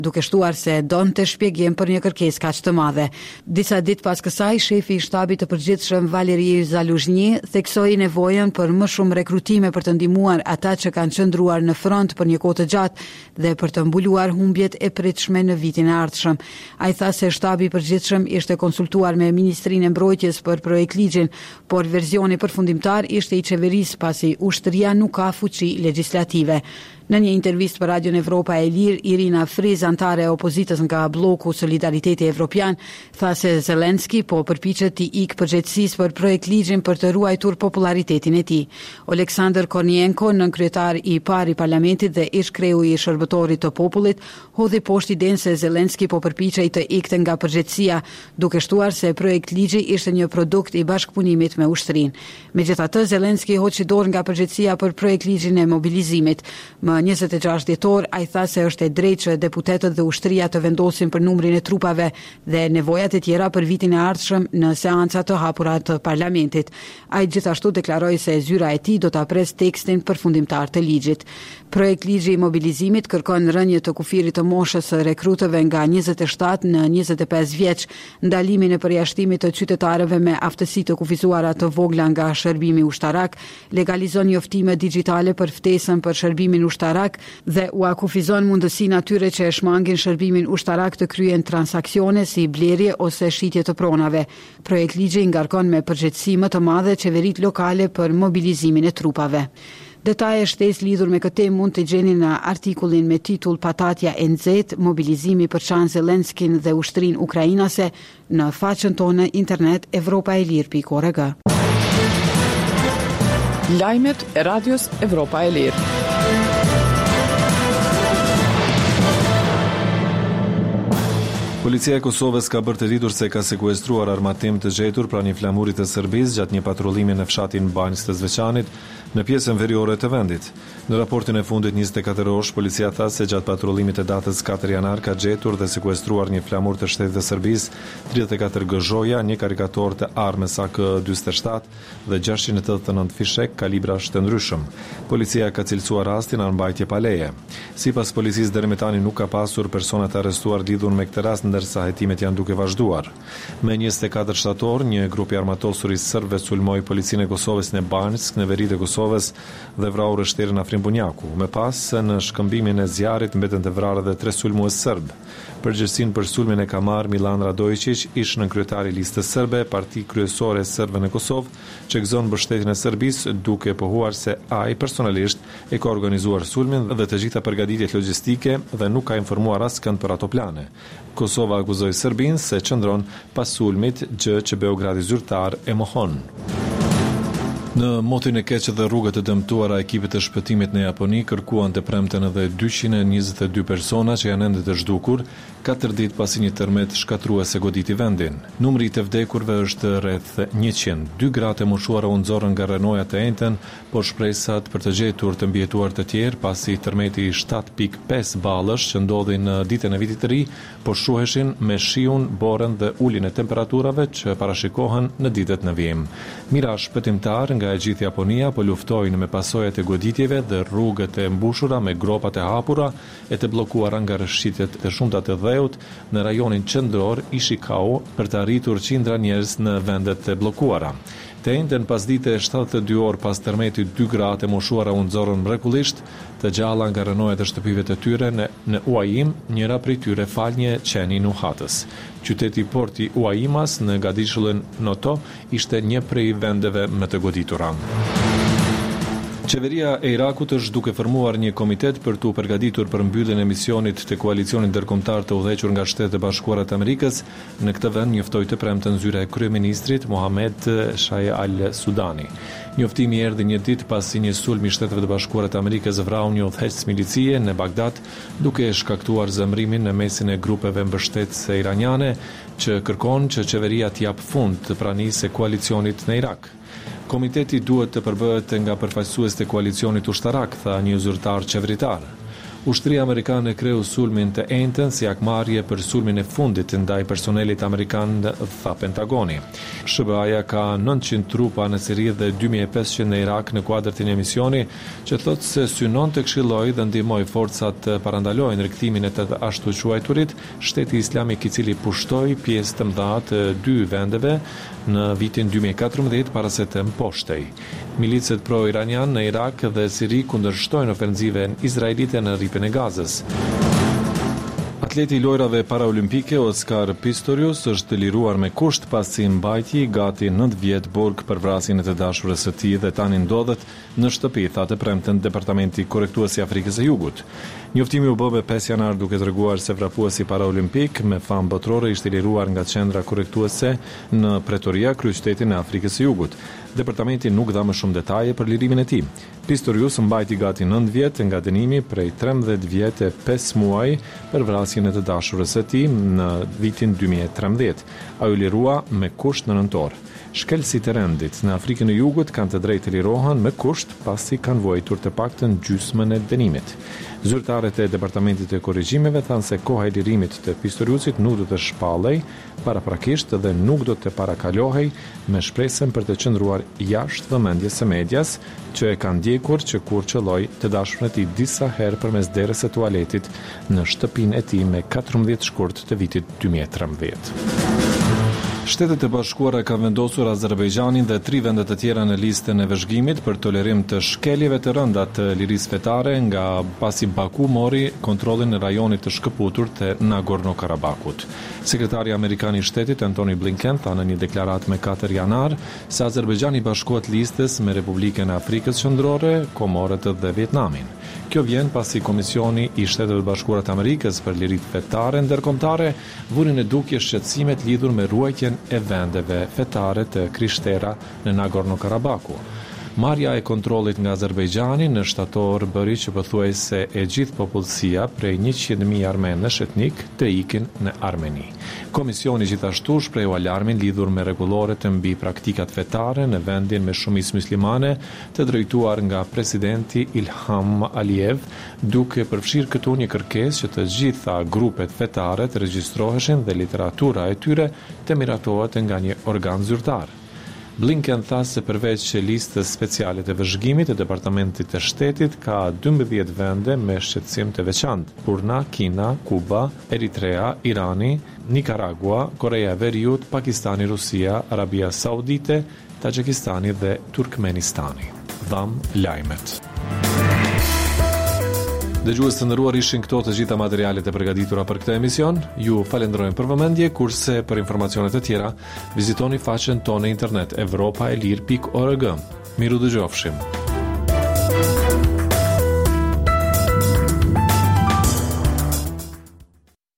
duke shtuar se donte shpjegim për një kërkesë kaq të madhe. Disa ditë pas kësaj, shefi i shtabit të përgjithshëm Valeri Zaluzhnyi theksoi nevojën për më shumë rekrutime për të ndihmuar ata që kanë qëndruar në front për një kohë të gjatë dhe për të mbuluar humbjet e pritshme në vitin e ardhshëm. Ai tha se shtabi i përgjithshëm ishte konsultuar me Ministrinë e Mbrojtjes për projektligjin, por versioni përfundimtar ishte i qeverisë pasi ushtria nuk ka fuqi legjislative. Në një intervistë për Radion Evropa e Lirë, Irina Friz, antare e opozitës nga bloku Solidariteti Evropian, tha se Zelenski po përpiqet të ikë përgjegjësisë për projektligjin për të ruajtur popularitetin e tij. Oleksandr Kornienko, nënkryetar i parë i parlamentit dhe ish kreu i shërbëtorit të popullit, hodhi poshtë idenë se Zelenski po përpiqej të ikte nga përgjegjësia, duke shtuar se projektligji ishte një produkt i bashkëpunimit me ushtrinë. Megjithatë, Zelenski hoqi dorë nga përgjegjësia për projektligjin e mobilizimit. Më 26 dhjetor, ai tha se është e drejtë që deputetët dhe ushtria të vendosin për numrin e trupave dhe nevojat e tjera për vitin e ardhshëm në seanca të hapura të parlamentit. Ai gjithashtu deklaroi se zyra e tij do ta pres tekstin përfundimtar të ligjit. Projektligji i mobilizimit kërkon rënje të kufirit të moshës së rekrutëve nga 27 në 25 vjeç, ndalimin e përjashtimit të qytetarëve me aftësi të kufizuara të vogla nga shërbimi ushtarak, legalizon njoftime digjitale për ftesën për shërbimin ushtarak dhe u akufizon mundësinë atyre që e shmangin shërbimin ushtarak të kryen transaksione si blerje ose shitje të pronave. Projektligji ngarkon me përgjegjësi më të madhe qeveritë lokale për mobilizimin e trupave. Detaje shtesë lidhur me këtë mund të gjeni në artikullin me titull Patatja e nxehtë, mobilizimi për çan Zelenskin dhe ushtrinë ukrainase në faqen tonë internet europaelir.org. Lajmet e Radios Evropa e Lirë. Policia e Kosovës ka bërë të ditur se ka sekuestruar armatim të gjetur pranë një flamurit të Serbisë gjatë një patrullimi në fshatin Banjës të Zveçanit në pjesën veriore të vendit. Në raportin e fundit 24 orësh, policia tha se gjatë patrullimit të datës 4 janar ka gjetur dhe sekuestruar një flamur të shtetit të Serbisë, 34 gëzhoja, një karikator të armës AK-47 dhe 689 fishek kalibra shtëndryshëm. Policia ka cilësuar rastin në mbajtje pa leje. Sipas policisë deri më tani nuk ka pasur persona të arrestuar lidhur me këtë rast, ndërsa hetimet janë duke vazhduar. Me 24 shtator, një grup i armatosur i serbëve sulmoi policinë e Kosovës në Banjsk, në veri të Kosovës dhe vrau rështerin Afrim Bunjaku. Me pas, në shkëmbimin e zjarit mbeten të vrarë dhe 3 sulmues serb. Përgjegjësinë për sulmin e ka marrë Milan Radojičić, ish nënkryetari i listës serbe, parti kryesore e serbëve në Kosovë, që gëzon mbështetjen e Serbisë, duke pohuar se ai personalisht e ka organizuar sulmin dhe të gjitha përgatitjet logjistike dhe nuk ka informuar askënd për ato plane. Kosova akuzoi Serbinë se qëndron pas sulmit, gjë që Beogradi zyrtar e mohon. Në motin e keq dhe rrugët e dëmtuara, ekipet e shpëtimit në Japoni kërkuan të premten edhe 222 persona që janë ende të zhdukur, 4 ditë pasi një tërmet shkatrues e goditi vendin. Numri i të vdekurve është rreth 100. 2 gratë e moshuara u nxorën nga rënojat e ejtën, por shpresat për të gjetur të mbijetuar të tjerë pasi tërmeti 7.5 ballësh që ndodhi në ditën e vitit të ri, po shuheshin me shiun, borën dhe uljen e temperaturave që parashikohen në ditët në vijim. Mira shpëtimtar nga e gjithë Japonia po luftojnë me pasojat e goditjeve dhe rrugët e mbushura me gropat e hapura e të bllokuara nga rrëshqitjet e shumta të dheut në rajonin qendror Ishikawa për të arritur qindra njerëz në vendet e bllokuara. Të njëjtën pasdite 72 orë pas tërmetit 2 gratë e moshuara u nxorën mrekullisht të gjalla nga rënojat e shtëpive të tyre në Uajim, njëra prej tyre fal një qeni nuhatës. Qyteti porti Uajimas në gadishullin Noto ishte një prej vendeve më të goditura. Qeveria e Irakut është duke formuar një komitet për të përgatitur për mbylljen e misionit të koalicionit ndërkombëtar të udhëhequr nga Shtetet e Bashkuara të Amerikës. Në këtë vend njoftoi të premten zyra e kryeministrit Mohamed Shaya al-Sudani. Njoftimi erdhi një ditë pasi një sulm i Shteteve të Bashkuara të Amerikës vrau një udhëheqës milicie në Bagdad, duke shkaktuar zemrimin në mesin e grupeve mbështetëse iraniane që kërkon që qeveria të jap fund të pranisë së koalicionit në Irak. Komiteti duhet të përbëhet nga përfaqësues të koalicionit ushtarak, tha një zyrtar qeveritar. Ushtria amerikane kreu sulmin të enjtën si akmarrje për sulmin e fundit ndaj personelit amerikan, tha Pentagoni. SBA-ja ka 900 trupa në Siri dhe 2500 në Irak në kuadër të një misioni që thotë se synon të këshillojë dhe ndihmoj forcat të parandalojnë rikthimin e të ashtu quajturit Shteti Islamik, i cili pushtoi pjesë të mëdha të 2 vendeve në vitin 2014 para se të mposhtej. Milicet pro-iranian në Irak dhe Siri kundërshtojnë ofenziven izraelite në rripën e Gazës. Atleti i lojrave paraolimpike Oskar Pistorius është liruar me kusht pasi mbajti gati 9 vjet burg për vrasjen e të dashurës së tij dhe tani ndodhet në shtëpi, tha të premten Departamenti Korrektues i Afrikës së Jugut. Njoftimi u bë me 5 janar duke treguar se vrapuesi paraolimpik me famë botërore ishte liruar nga qendra korrektuese në Pretoria, kryeqytetin e Afrikës së Jugut. Departamenti nuk dha më shumë detaje për lirimin e tij. Pistorius mbajti gati 9 vjet nga dënimi prej 13 vjet e 5 muaj për vrasjen e të dashurës së tij në vitin 2013. Ai u lirua me kusht në nëntor. Shkelësit e rendit në Afrikën e Jugut kanë të drejtë të lirohen me kusht pasi kanë vuajtur të paktën gjysmën e dënimit. Zyrtarët e Departamentit të Korrigjimeve thanë se koha e lirimit të Pistoriusit nuk do të shpallej paraprakisht dhe nuk do të parakalohej, me shpresën për të qëndruar jashtë vëmendjes së medias, që e kanë ndjekur që kur qëlloi të dashurën e tij disa herë përmes derës së tualetit në shtëpinë e tij me 14 shkurt të vitit 2013. Shtetet e Bashkuara ka vendosur Azerbajxhanin dhe 3 vende të tjera në listën e vëzhgimit për tolerim të shkeljeve të rënda të lirisë fetare nga pasi Baku mori kontrollin në rajonit të shkëputur të Nagorno-Karabakut. Sekretari amerikan i shtetit Antony Blinken tha në një deklaratë me 4 janar se Azerbajxhani bashkohet listës me Republikën e Afrikës Qendrore, Komorët dhe Vietnamin. Kjo vjen pasi Komisioni i Shteteve Bashkuara të Amerikës për liritë fetare ndërkombëtare vuri në dukje shqetësimet lidhur me ruajtjen e vendeve fetare të Krishtera në Nagorno-Karabaku. Marrja e kontrollit nga Azerbajxhani në shtator bëri që pothuajse e gjithë popullsia prej 100.000 armenësh etnik të ikin në Armeni. Komisioni gjithashtu shprehu alarmin lidhur me rregulloret mbi praktikat fetare në vendin me shumicë muslimane të drejtuar nga presidenti Ilham Aliyev, duke përfshirë këtu një kërkesë që të gjitha grupet fetare të regjistroheshin dhe literatura e tyre të miratohet nga një organ zyrtar. Blinken tha se përveç listës speciale të vëzhgimit të Departamentit të Shtetit ka 12 vende me shqetësim të veçantë: Burma, Kina, Kuba, Eritrea, Irani, Nicaragua, Korea e Veriut, Pakistani, Rusia, Arabia Saudite, Taxhikistani dhe Turkmenistani. Dham lajmet. Dëgjues të nderuar, ishin këto të gjitha materialet e përgatitura për këtë emision. Ju falenderojmë për vëmendje, kurse për informacione të tjera vizitoni faqen tonë në internet europaelir.org. Miru dëgjofshim.